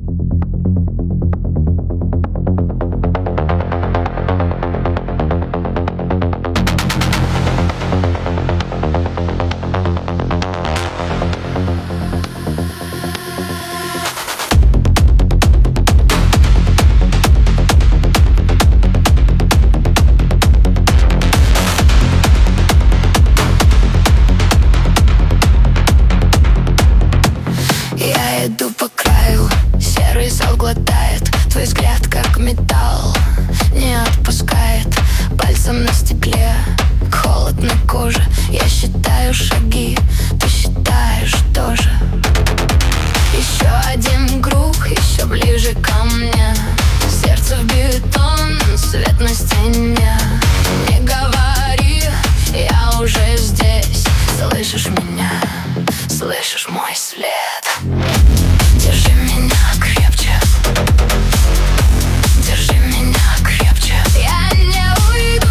Иду по краю, серый зал глотает твой взгляд, как металл, не отпускает. Пальцем на стекле, холод на коже. Я считаю шаги, ты считаешь тоже. Еще один круг, еще ближе ко мне. Сердце в бетон, свет на стене. Не говори, я уже здесь. Слышишь меня, слышишь мой след. Держи меня крепче, держи меня крепче. Я не уйду,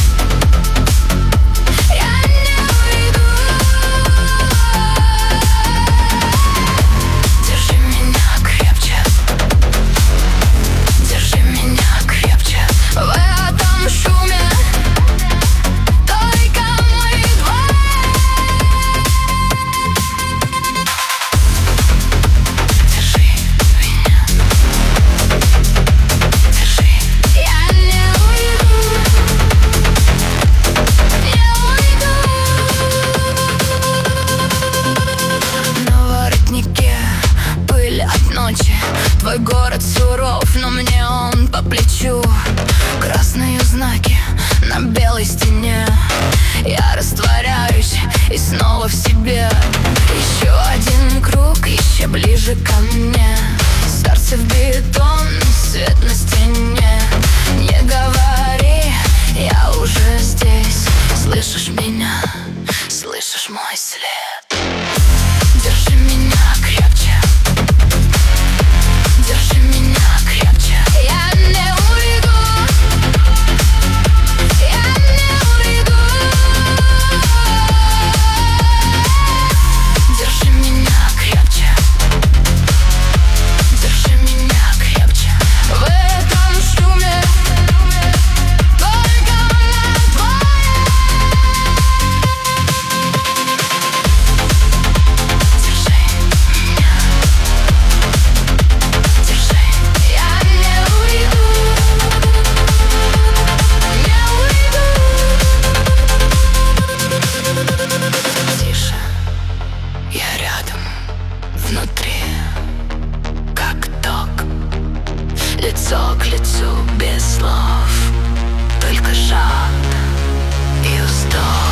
я не уйду. Держи меня крепче, держи меня крепче. В этом шуме только мы двое. Держи меня, держи. Я не уйду, не уйду. На воротнике пыль от ночи. Твой город суров, но мне он по плечу. Красные знаки на белой стене. Я растворяюсь и снова в себе. Еще один круг, еще ближе ко мне. Сердце в бетон, свет на стене. Не говори, я уже здесь. Слышишь меня, слышишь мой след. Держи меня крепче, держи меня крепче. Я не уйду, я не уйду. Держи меня крепче, держи меня крепче. В этом шуме только мы двое. Держи меня, держи. Я не уйду, не уйду. Тише, я рядом, внутри, как ток. Лицо к лицу, без слов, только жар и вздох.